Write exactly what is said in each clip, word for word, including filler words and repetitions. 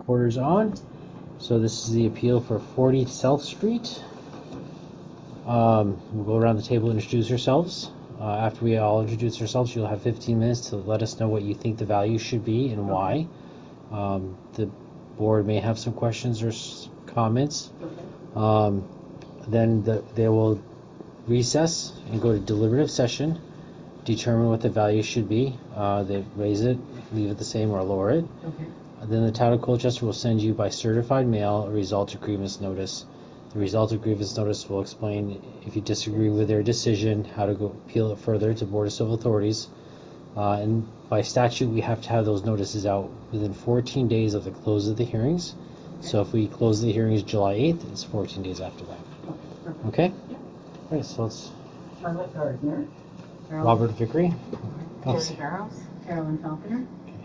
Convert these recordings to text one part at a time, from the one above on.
recorders on. So this is the appeal for forty South Street. Um, we'll go around the table and introduce ourselves. Uh, after we all introduce ourselves, you'll have fifteen minutes to let us know what you think the value should be and why. Um, the board may have some questions or s- comments. Um, then the, they will recess and go to deliberative session, determine what the value should be. Uh, they raise it, leave it the same, or lower it. Okay. Then the town of Colchester will send you by certified mail a result of grievance notice. The result of grievance notice will explain if you disagree with their decision, how to go appeal it further to Board of Civil Authorities. Uh, and by statute, we have to have those notices out within fourteen days of the close of the hearings. Okay. So if we close the hearings July eighth, it's fourteen days after that. Okay. Perfect. Okay? Yeah. All right, so let's... Charlotte Gardner. Carolyn, Robert Vickery. Terry Barrows. Carolyn Falconer.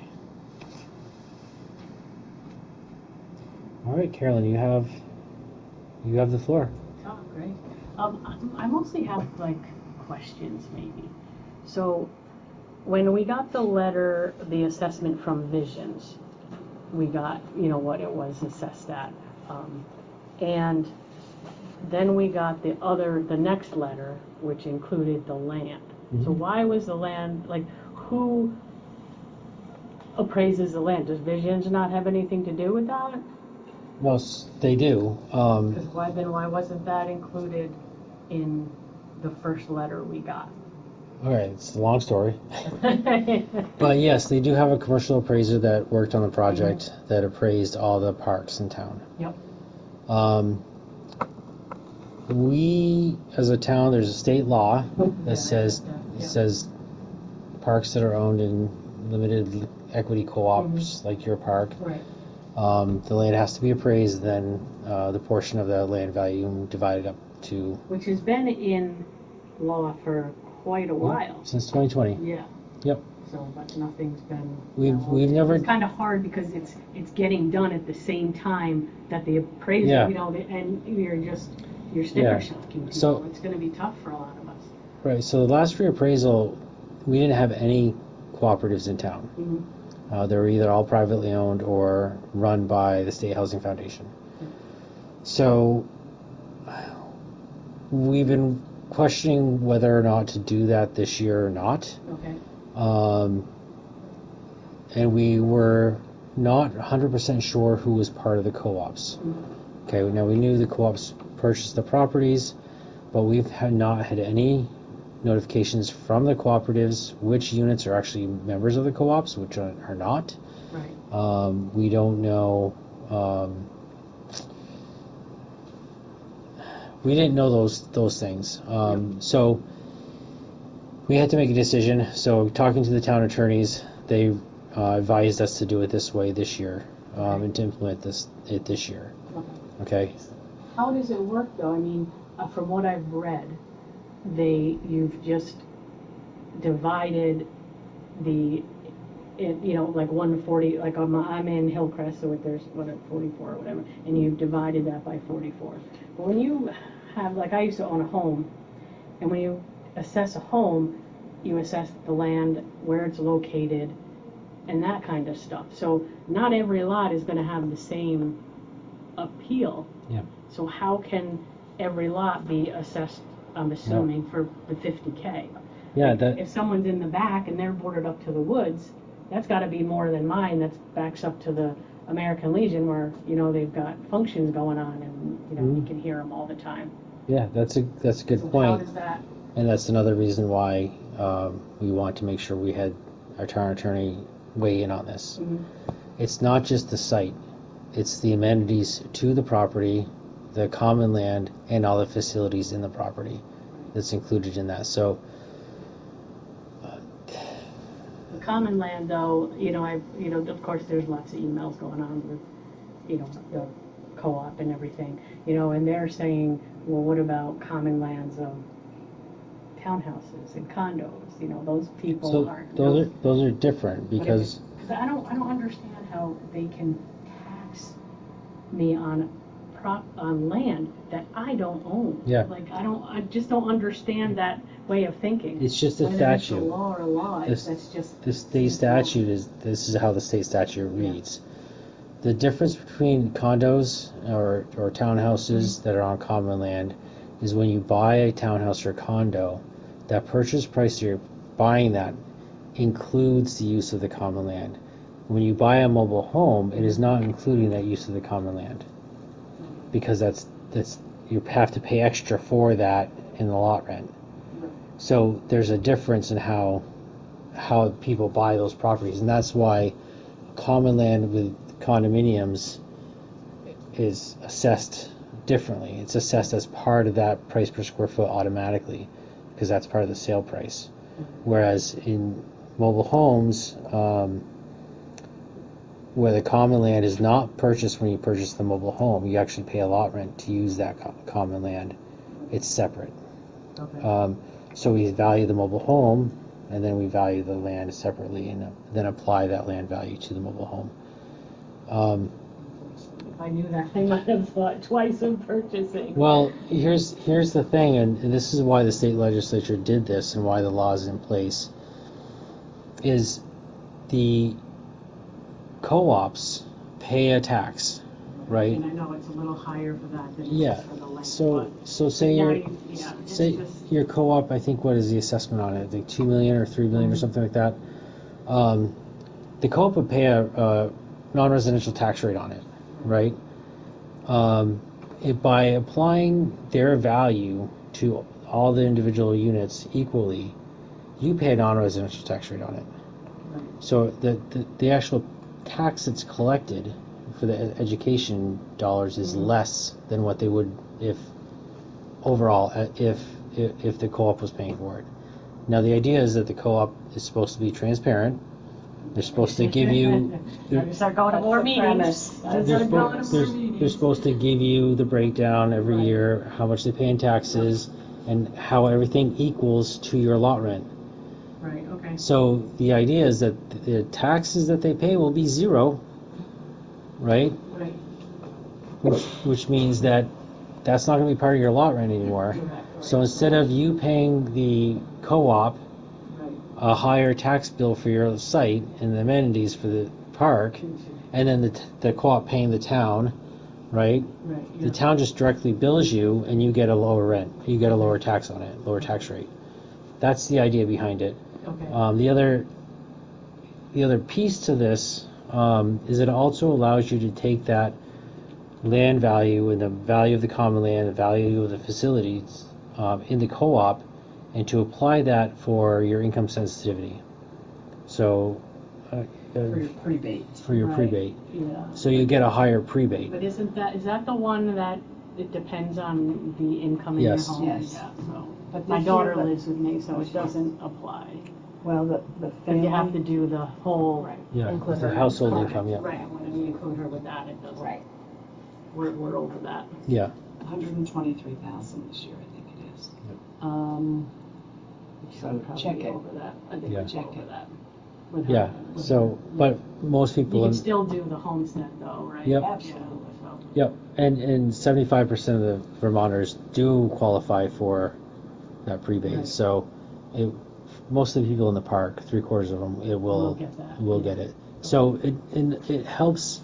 All right, Carolyn, you have you have the floor. Oh, great. Um, I I mostly have like questions maybe. So when we got the letter, the assessment from Visions, we got, you know, what it was assessed at. Um, and then we got the other, the next letter, which included the land. Mm-hmm. So why was the land, like, who appraises the land? Does Visions not have anything to do with that? Well, s- they do. Um, Because why, then why wasn't that included in the first letter we got? all right, it's a long story. But yes, they do have a commercial appraiser that worked on the project mm-hmm. that appraised all the parks in town. Yep. Um, we, as a town, there's a state law that Yeah, says that. It Yeah. says parks that are owned in limited equity co-ops, mm-hmm. like your park. Right. Um, the land has to be appraised, then uh, the portion of the land value divided up to... Which has been in law for quite a while. Yep, since twenty twenty. Yeah. Yep. So, but nothing's been... We've well, we've never... It's kind of hard because it's it's getting done at the same time that the appraiser, yeah. you know, and you're just, you're sticker yeah. shocking people. So, it's going to be tough for a lot of us. Right, so the last reappraisal, we didn't have any cooperatives in town. Mm-hmm. Uh, they were either all privately owned or run by the State Housing Foundation. Mm-hmm. So we've been questioning whether or not to do that this year or not. Okay. Um, and we were not one hundred percent sure who was part of the co-ops. Mm-hmm. Okay, now we knew the co-ops purchased the properties, but we've had not had any notifications from the cooperatives which units are actually members of the co-ops, which are, are not. Right. Um, we don't know. Um, we didn't know those those things. Um, yep. So we had to make a decision. So talking to the town attorneys, they uh, advised us to do it this way this year, um, okay. and to implement this it this year. Okay. Okay. How does it work though? I mean, uh, from what I've read, they you've just divided the, it, you know, like one forty, like I'm, I'm in Hillcrest, so if there's what, forty-four or whatever, and you've divided that by forty-four. But when you have, like I used to own a home, and when you assess a home, you assess the land, where it's located, and that kind of stuff. So not every lot is going to have the same appeal. Yeah. So how can every lot be assessed, I'm assuming, no. for the fifty K? Yeah, like that, if someone's in the back and they're bordered up to the woods, that's got to be more than mine that backs up to the American Legion where, you know, they've got functions going on and, you know, mm-hmm. you can hear them all the time. Yeah, that's a that's a good so point. How does that... And that's another reason why um, we want to make sure we had our town attorney weigh in on this. Mm-hmm. It's not just the site. It's the amenities to the property, the common land, and all the facilities in the property that's included in that. So the common land, though, you know, I, you know, of course, there's lots of emails going on with, you know, the co-op and everything, you know, and they're saying, well, what about common lands of townhouses and condos? You know, those people so aren't. Those no, are those are different because because I don't I don't understand how they can tax me on prop on land that I don't own. Yeah. Like I don't I just don't understand that way of thinking. It's just a Whether statute. It's a law or law. This, that's just the state statute is this is how the state statute reads. the difference between condos or, or townhouses Mm-hmm. that are on common land is when you buy a townhouse or condo, that purchase price you're buying that includes the use of the common land. When you buy a mobile home, it is not including that use of the common land because that's that's you have to pay extra for that in the lot rent. So there's a difference in how how people buy those properties, and that's why common land with condominiums is assessed differently. It's assessed as part of that price per square foot automatically because that's part of the sale price. Whereas in mobile homes, um, where the common land is not purchased when you purchase the mobile home, you actually pay a lot rent to use that co- common land. It's separate. Okay. Um, so we value the mobile home, and then we value the land separately, and then apply that land value to the mobile home. Um, If I knew that, I might have thought twice of purchasing. well, here's here's the thing, and, and this is why the state legislature did this, and why the law is in place. Is the co-ops pay a tax, right? And I know it's a little higher for that than it Yeah. is for the land. So but so say now your you- yeah, it's say just- your co-op, I think, what is the assessment on it? Like two million or three million or Mhm. something like that. Um, the co-op would pay a, a non-residential tax rate on it, right? Um, it, by applying their value to all the individual units equally, you pay a non-residential tax rate on it. Right. So the, the, the actual tax that's collected for the ed- education dollars is Mhm. less than what they would if overall uh, if, if if the co-op was paying for it. Now the idea is that the co-op is supposed to be transparent. They're supposed to give you Gotta start going to That's more the meetings. premise. Gotta they're, start going to supposed, more they're, meetings. they're supposed to give you the breakdown every Right. year, how much they pay in taxes, and how everything equals to your lot rent. Right, okay. So the idea is that the taxes that they pay will be zero, right? Right. Which which means that that's not going to be part of your lot rent anymore. Correct. So instead of you paying the co-op Right. a higher tax bill for your site and the amenities for the park, and then the, t- the co-op paying the town, right? Right, yeah. The town just directly bills you, and you get a lower rent. You get a lower tax on it, lower tax rate. That's the idea behind it. Okay. Um, the other the other piece to this um, is it also allows you to take that land value and the value of the common land, the value of the facilities um, in the co-op, and to apply that for your income sensitivity. So, uh, For your uh, prebate. for your Right, prebate. Yeah. So you get a higher prebate. But isn't that, is that the one that it depends on the income in your Yes. home? Yes. Yeah, so. But My this daughter year, but- lives with me, so it doesn't apply. Well, the, the Because family. you have to do the whole. Right. Yeah, Include the her household income. income. Yeah. Right, when we include her with that, it doesn't. Right. We're, we're over that. Yeah. one hundred twenty-three thousand this year, I think it is. Um, So I'm probably check it. over that. I think Yeah. we're Check over it. that. With her- Yeah. with So, her. but most You people. can in- still do the homestead though, right? Yep. Absolutely. Yeah, so. Yep, and and seventy-five percent of the Vermonters do qualify for that prebate. Right. So, it, most of the people in the park, three quarters of them, it will Will get that, will yeah. get it. So it and it helps.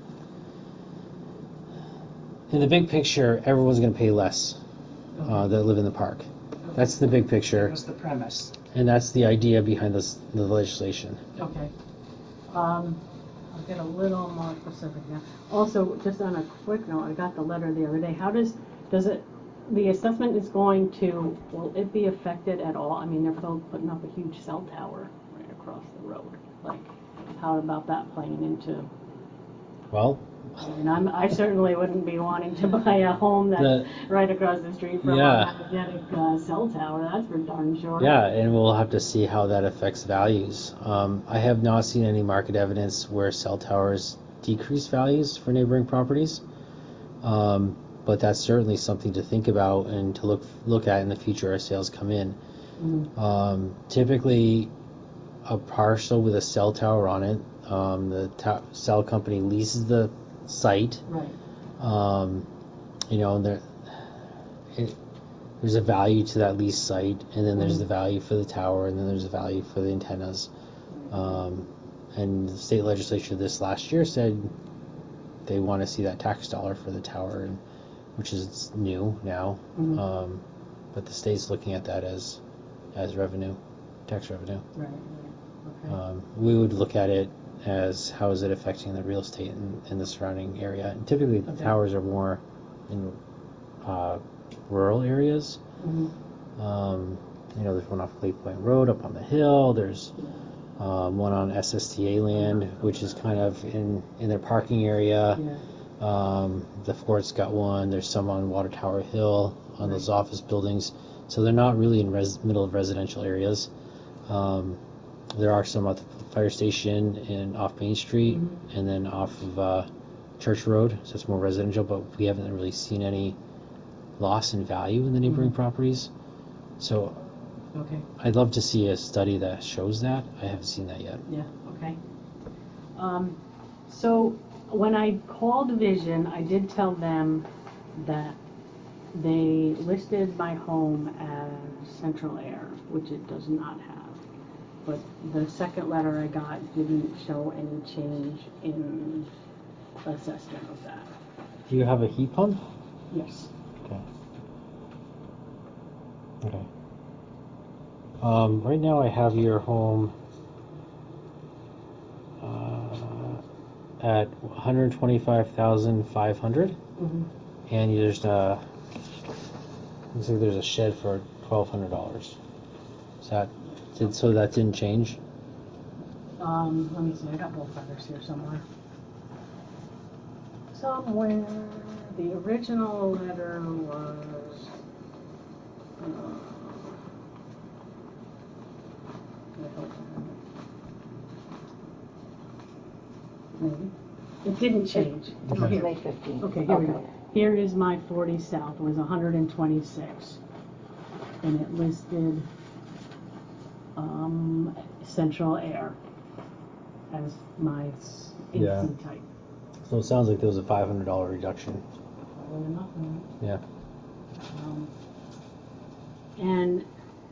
In the big picture, everyone's going to pay less uh, Okay. that live in the park. That's the big That picture, was the premise. and that's the idea behind this the legislation. Okay. Um, I'll get a little more specific now. Also, just on a quick note, I got the letter the other day. How does, does it, the assessment is going to, will it be affected at all? I mean, they're pu- putting up a huge cell tower right across the road. Like, how about that playing into, Well, I mean, I'm, I certainly wouldn't be wanting to buy a home that's The- right across the street from Yeah. a magnetic uh, cell tower, that's for darn sure. yeah, and we'll have to see how that affects values. Um, I have not seen any market evidence where cell towers decrease values for neighboring properties, um, but that's certainly something to think about and to look look at in the future as sales come in. Mhm. Um, typically, a parcel with a cell tower on it, um, the to- cell company leases the site. Right. Um, you know, there, it, there's a value to that lease site, and then there's Mhm. the value for the tower, and then there's a value for the antennas. Um, and the state legislature this last year said they want to see that tax dollar for the tower, and which is new now. Mhm. Um, but the state's looking at that as as revenue, tax revenue. Right, right, okay. Um, we would look at it as how is it affecting the real estate in, in the surrounding area. And typically, the Okay. towers are more in uh, rural areas. Mhm. Um, you know, there's one off Lake Point Road up on the hill. There's um, one on S S T A land, which is kind of in, in their parking area. Yeah, Um, the fort's got one. There's some on Water Tower Hill on those Right. office buildings. So they're not really in res- middle of residential areas. Um, there are some at the fire station and off Main Street, Mhm. and then off of uh, Church Road. So it's more residential, but we haven't really seen any loss in value in the neighboring Mhm. properties. So okay, I'd love to see a study that shows that. I haven't seen that yet. yeah, okay. Um, so when I called Vision, I did tell them that they listed my home as central air, which it does not have. But the second letter I got didn't show any change in assessment of that. Do you have a heat pump? Yes. Okay. Okay. Um, right now, I have your home uh, at one hundred twenty-five thousand five hundred, Mm-hmm. and there's a looks like there's a shed for twelve hundred dollars. Is that did so that didn't change? Um, let me see, I got both letters here somewhere. Somewhere, the original letter was, uh, I hope I have it. Maybe. It didn't change. Oh, Okay. here. May fifteenth. Okay, here we go. Here is my forty South, was one hundred twenty-six. And it listed, um, central air as my Yeah. A C type. So it sounds like there was a five hundred dollar reduction. Better than nothing. Yeah. Um, and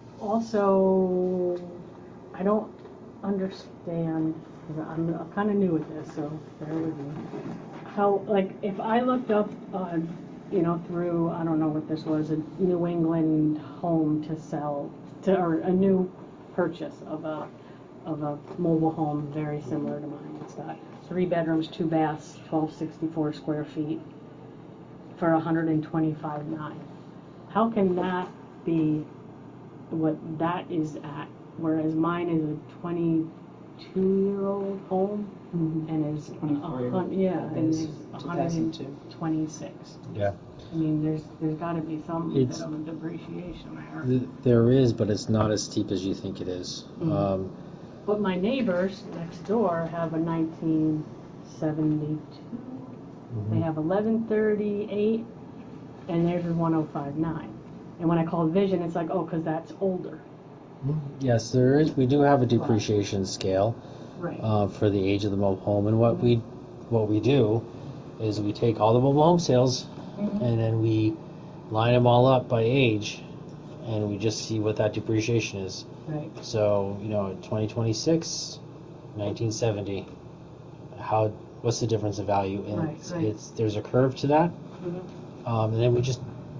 also, I don't understand, because I'm, I'm kind of new at this, so bear with me. How, like, if I looked up, uh, you know, through, I don't know what this was, a New England home to sell, to, or a new purchase of a, of a mobile home very similar to mine. It's got three bedrooms, two baths, twelve sixty-four square feet for one hundred twenty-five nine. How can that be what that is at, whereas mine is a twenty-two-year-old home Mhm. and is a twenty-four-year-old. hun- yeah, It and is is one two hundred thousand two. twenty-six. Yeah. I mean, there's there's got to be some It's- bit of a depreciation there. Th- There is, but it's not as steep as you think it is. Mhm. Um, But my neighbors next door have a nineteen seventy-two. They mhm. have eleven thirty-eight, and theirs is one oh five nine. And when I called Vision, it's like, oh, because that's older. Yes, there is. We do have a depreciation scale Right. uh, for the age of the mobile home, and what we what we do is we take all the mobile home sales Mhm. and then we line them all up by age, and we just see what that depreciation is. Right. So you know, twenty twenty-six, nineteen seventy. How what's the difference in value? And Right, it's, right. it's there's a curve to that, Mhm. um, and then we just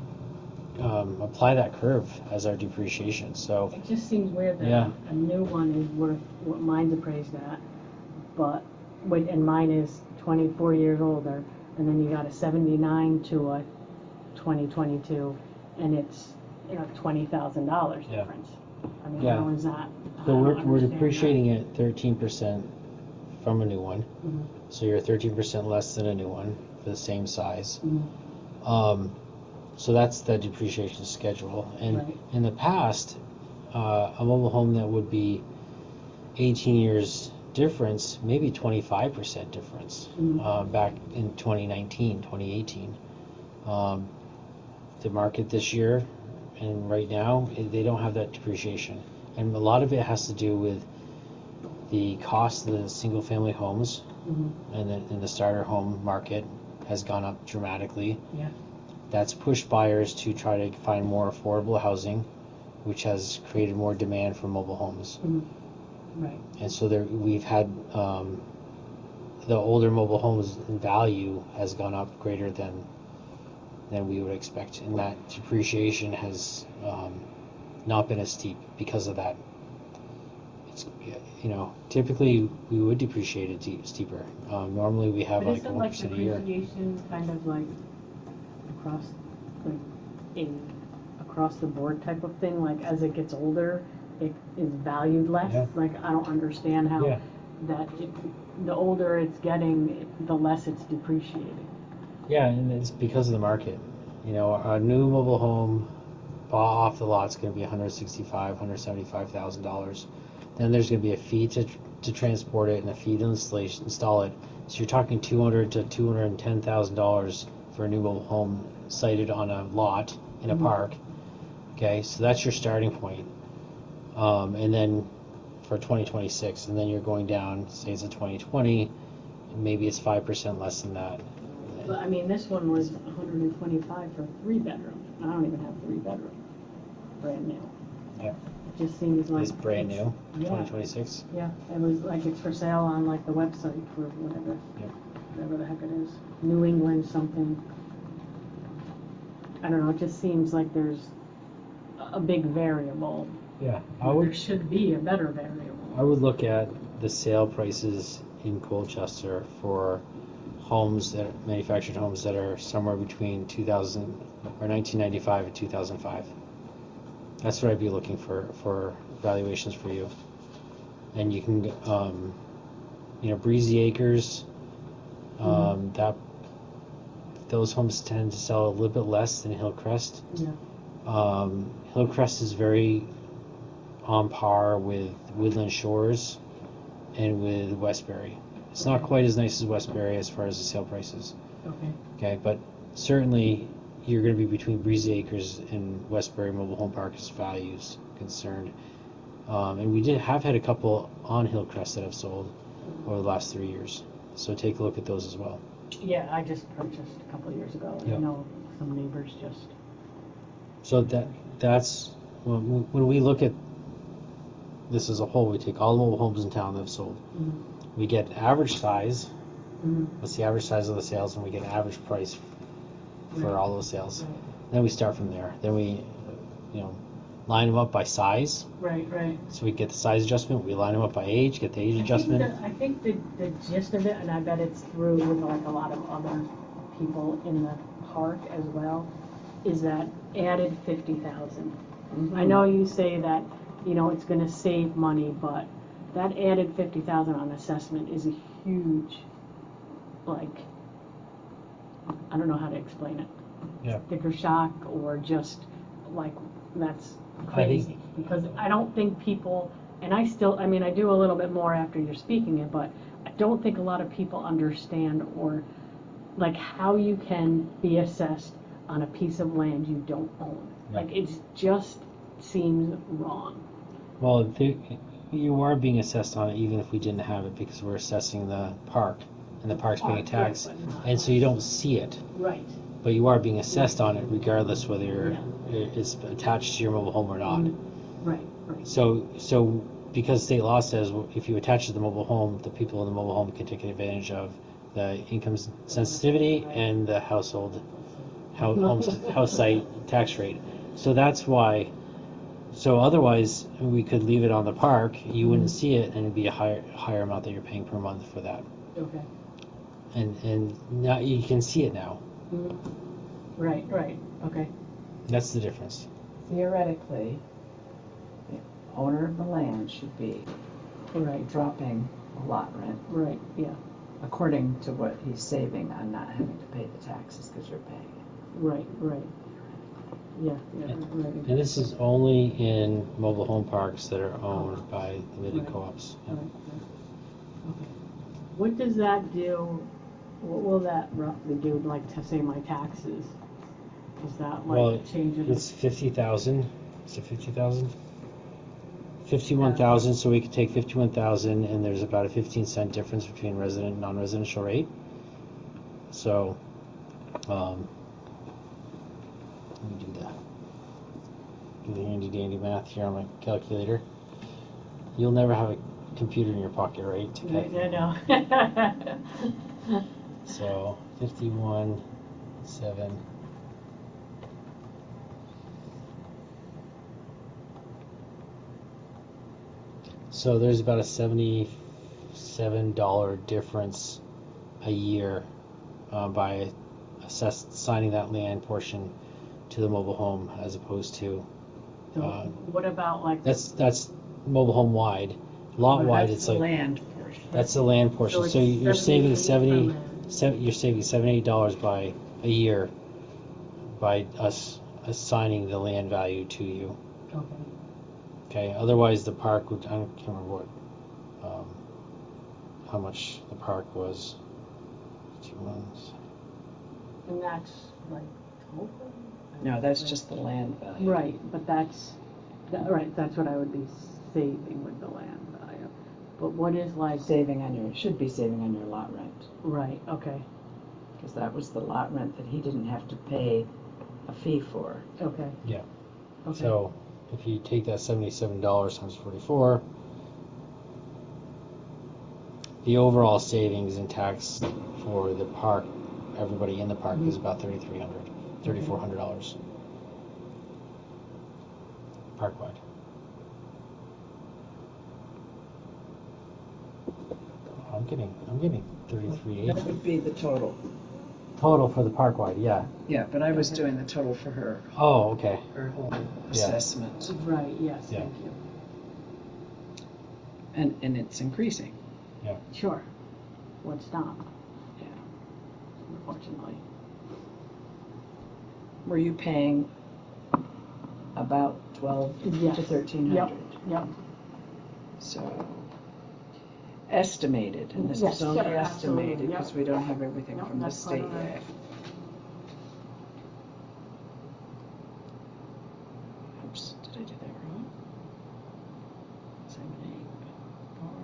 um, apply that curve as our depreciation. So It just seems weird that Yeah. a new one is worth what mine's appraised at, but, with- and mine is twenty-four years older, and then you got a seventy-nine to a twenty twenty-two, and it's, you know, twenty thousand dollars Yeah. difference. I mean, Yeah. how is that? I So don't we're, we're understand that. depreciating it thirteen percent from a new one. Mhm. So you're thirteen percent less than a new one for the same size. Mhm. Um, so that's the depreciation schedule. And Right. in the past, uh, a mobile home that would be eighteen years difference, maybe twenty-five percent difference Mhm. uh, back in twenty nineteen, twenty eighteen. Um, the market this year and right now, eh, they don't have that depreciation. And a lot of it has to do with the cost of the single family homes, Mhm. and the, and the starter home market has gone up dramatically. Yeah. That's pushed buyers to try to find more affordable housing, which has created more demand for mobile homes. Mhm. Right. And so there, we've had um, the older mobile homes in value has gone up greater than than we would expect, and that depreciation has um, not been as steep because of that. It's, you know, typically we would depreciate it de- steeper. Um, normally we have But like isn't one like percent a year. depreciation kind of like across, like a, across the board type of thing, like as it gets older, it is valued less? Yeah. Like, I don't understand how Yeah. that, it, the older it's getting, the less it's depreciating. Yeah, and it's because of the market. You know, a new mobile home bought off the lot is going to be one hundred sixty-five, one hundred seventy-five thousand dollars. Then there's going to be a fee to to transport it and a fee to installation, install it. So you're talking two hundred to two hundred ten thousand dollars for a new mobile home sited on a lot in a Mhm. park. Okay, so that's your starting point. Um, and then for twenty twenty-six, and then you're going down. Say it's a twenty twenty, and maybe it's five percent less than that. But I mean, this one was one hundred twenty-five for three bedroom. I don't even have three bedroom, brand new. Yeah, It just seems like. it's brand it's- new, Yeah. twenty twenty-six. Yeah, it was like it's for sale on like the website for whatever, Yep. whatever the heck it is. New England something. I don't know, it just seems like there's a a big variable. Yeah, I There would should be a better variable. I would look at the sale prices in Colchester for homes that manufactured homes that are somewhere between two thousand or nineteen ninety-five and two thousand five. That's what I'd be looking for for valuations for you. And you can, um, you know, Breezy Acres, um, Mhm. that those homes tend to sell a little bit less than Hillcrest. Yeah, Um, Hillcrest is very on par with Woodland Shores and with Westbury. It's not quite as nice as Westbury as far as the sale prices. okay. Okay, but certainly you're going to be between Breezy Acres and Westbury Mobile Home Park as values concerned. Um, and we did have had a couple on Hillcrest that have sold over the last three years. So take a look at those as well. Yeah, I just purchased a couple of years ago, and I Yep. know some neighbors just, So that that's when, when we look at this as a whole, we take all the mobile homes in town that have sold. mhm, We get average size. mhm, What's the average size of the sales, and we get an average price for Right. all those sales. right, Then we start from there. Then we, you know, line them up by size. right, right. So we get the size adjustment. We line them up by age, get the age I think adjustment. the- I think the, the gist of it, and I bet it's through with like a lot of other people in the park as well, is that added fifty thousand. I know you say that, you know, it's gonna save money, but that added fifty thousand on assessment is a huge, like, I don't know how to explain it. Yeah. Sticker shock or just like, that's I think- crazy. Because I don't think people, and I still, I mean, I do a little bit more after you're speaking it, but I don't think a lot of people understand or like how you can be assessed on a piece of land you don't own. Yeah. Like, it just seems wrong. Well, the, you are being assessed on it even if we didn't have it because we're assessing the park, and the park's paying a Park, right, tax, but not and so you us. don't see it. Right. But you are being assessed on it regardless whether Yeah. it's attached to your mobile home or not. Mhm. Right, right. So, so because state law says if you attach to the mobile home, the people in the mobile home can take advantage of the income sensitivity and the household house, homes, house site tax rate. So that's why. So otherwise, we could leave it on the park. You wouldn't Mhm. see it, and it'd be a higher higher amount that you're paying per month for that. Okay. And and now you can see it now. Mhm. Right, right, okay. That's the difference. Theoretically, the owner of the land should be Right, dropping a lot rent right, yeah, according to what he's saving on not having to pay the taxes because you're paying it. right, right. Yeah, yeah, And, right. and this is only in mobile home parks that are owned Co-op. by limited Right. co-ops. Right, right. Okay. What does that do, what will that roughly do, like, to say my taxes? Is that Well, like changing? it's fifty thousand. Is it fifty thousand? Fifty-one thousand. So we could take fifty-one thousand, and there's about a fifteen cent difference between resident and non-residential rate. So, um, let me do that. Do the handy dandy math here on my calculator. You'll never have a computer in your pocket, right? Okay. I know. So fifty-one, seven. So there's about a seventy-seven dollar difference a year uh, by assess signing that land portion to the mobile home as opposed to So uh, what about like? that's that's mobile home wide. Lot Right, wide, That's it's the like land portion. that's the land portion. So So, it's you're saving seventy-eight seventy, per land. se- you're saving seventy-eight dollars by a year by us assigning the land value to you. Okay. Okay. Otherwise, the park would I don't, can't remember what um, how much the park was. Two months. And that's like total? No, that's just the land value. Right, but that's, that, right, that's what I would be saving with the land value. But what is like, Saving on your, should be saving on your lot rent, right, okay, because that was the lot rent that he didn't have to pay a fee for. okay, Yeah. okay. So if you take that seventy-seven dollars times forty-four, the overall savings in tax for the park, everybody in the park, Mhm. is about thirty-three hundred dollars, thirty-four hundred dollars park wide. I'm getting, I'm getting thirty-three That eighty would be the total. total for the park wide. Yeah. Yeah, but I was Okay. doing the total for her, Oh, okay. her whole Yeah. assessment. Right, yes, Yeah. thank you. And, and it's increasing. Yeah. Sure, would stop, Yeah. unfortunately. Were you paying about twelve Yes. to thirteen Yep, hundred? yep. So estimated, and this Yes, is only sure, absolutely, estimated yep. because we don't have everything Nope, from the that's part state of it. yet. Oops, did I do that wrong? Seven, eight, four.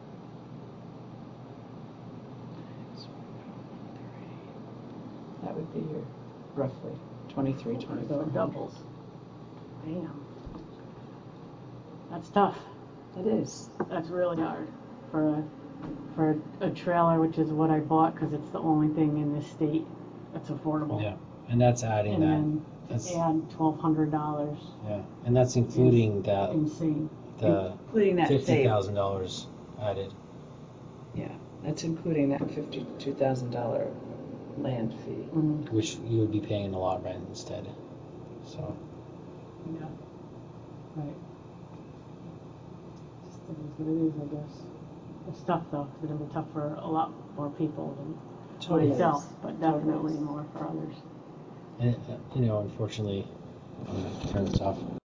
Times one, three. That would be your roughly twenty-three, So twenty-four it hundred. doubles. Damn. That's tough. It is. That's really hard for a, for a trailer, which is what I bought because it's the only thing in this state that's affordable. Yeah. And that's adding And that. then That's, to add twelve hundred dollars, yeah. And that's including that insane. the Including that fifty fee. thousand dollars added. Yeah, that's including that fifty-two thousand dollar land fee. Mhm. Which you would be paying a lot rent instead. So Yeah. Right. Just it is what it is, I guess. It's tough though. It's gonna be tough for a lot more people than Totally myself, is. but Totally definitely is. more for others. and uh, you know, unfortunately, I'm gonna turn this off.